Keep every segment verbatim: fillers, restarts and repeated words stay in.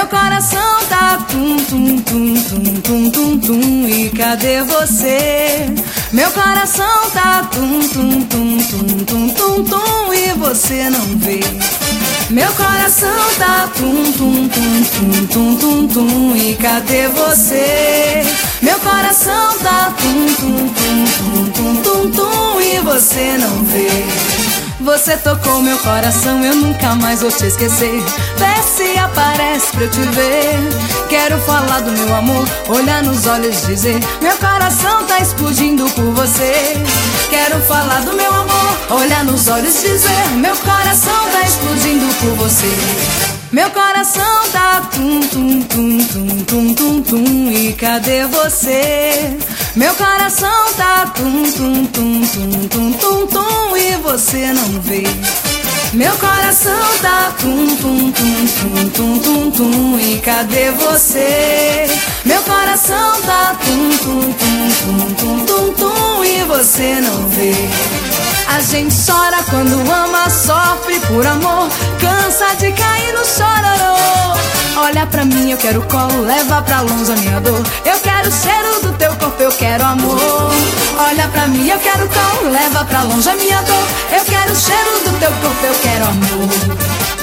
Meu coração tá tum tum tum tum tum tum tum. E cadê você? Meu coração tá tum tum tum tum tum tum tum. E você não vê. Meu coração tá tum tum tum tum tum tum tum. E cadê você? Meu coração tá tum tum tum tum tum tum tum. E você não vê. Você tocou meu coração, eu nunca mais vou te esquecer. Desce, aparece pra eu te ver. Quero falar do meu amor, olhar nos olhos e dizer: meu coração tá explodindo por você. Quero falar do meu amor, olhar nos olhos e dizer: meu coração tá explodindo por você. Meu coração tá tum tum tum tum tum tum tum. E cadê você? Meu coração tá tum tum tum tum tum tum tum. E você não vê. Meu coração tá tum tum tum tum tum tum tum. E cadê você? Meu coração tá tum tum tum tum tum tum tum. E você não vê. A gente chora quando ama, sofre por amor, cansa de cair no chororô. Olha pra mim, eu quero colo, leva pra longe a minha dor. Eu quero o cheiro do teu corpo, eu quero amor. Olha pra mim, eu quero colo, leva pra longe a minha dor. Eu quero o cheiro do teu corpo, eu quero amor.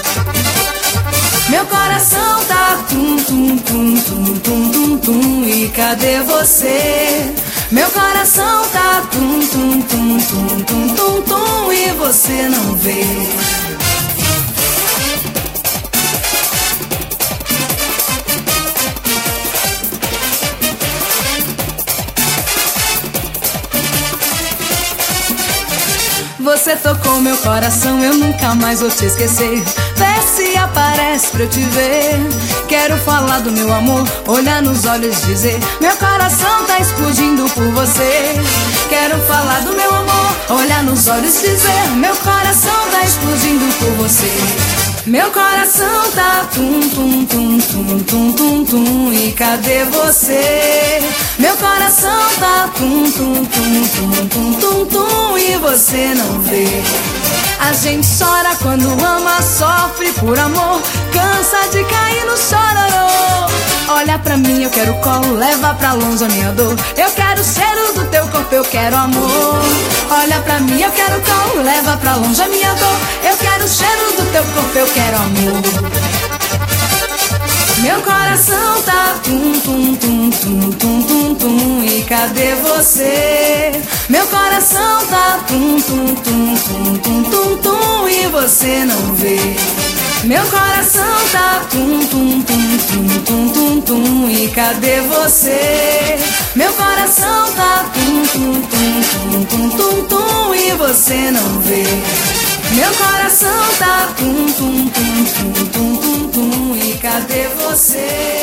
Meu coração tá tum tum tum tum tum tum tum. E cadê você? Meu coração tá tum tum tum tum tum tum tum. E você não vê. Você tocou meu coração, eu nunca mais vou te esquecer. Desce, aparece pra eu te ver. Quero falar do meu amor, olhar nos olhos e dizer: meu coração tá explodindo por você. Quero falar do meu amor, olhar nos olhos e dizer: meu coração tá explodindo por você. Meu coração tá tum tum tum tum tum tum tum. E cadê você? Meu coração tá tum tum tum tum tum tum tum. E você não vê. A gente chora quando ama, sofre por amor, cansa de cair no chororô. Olha pra mim, eu quero colo, leva pra longe a minha dor. Eu quero o cheiro do teu corpo, eu quero amor. Olha pra mim, eu quero colo, leva pra longe a minha dor. Eu quero o cheiro do teu corpo, eu quero amor. Meu coração tá tum tum tum tum tum tum tum. E cadê você? Meu coração tá tum tum tum tum tum tum tum. E você não vê. Meu coração tá tum tum tum tum tum tum tum. E cadê você? Meu coração tá tum tum tum tum tum tum tum. E você não vê. Meu coração tá tum tum tum tum tum tum tum. E cadê você?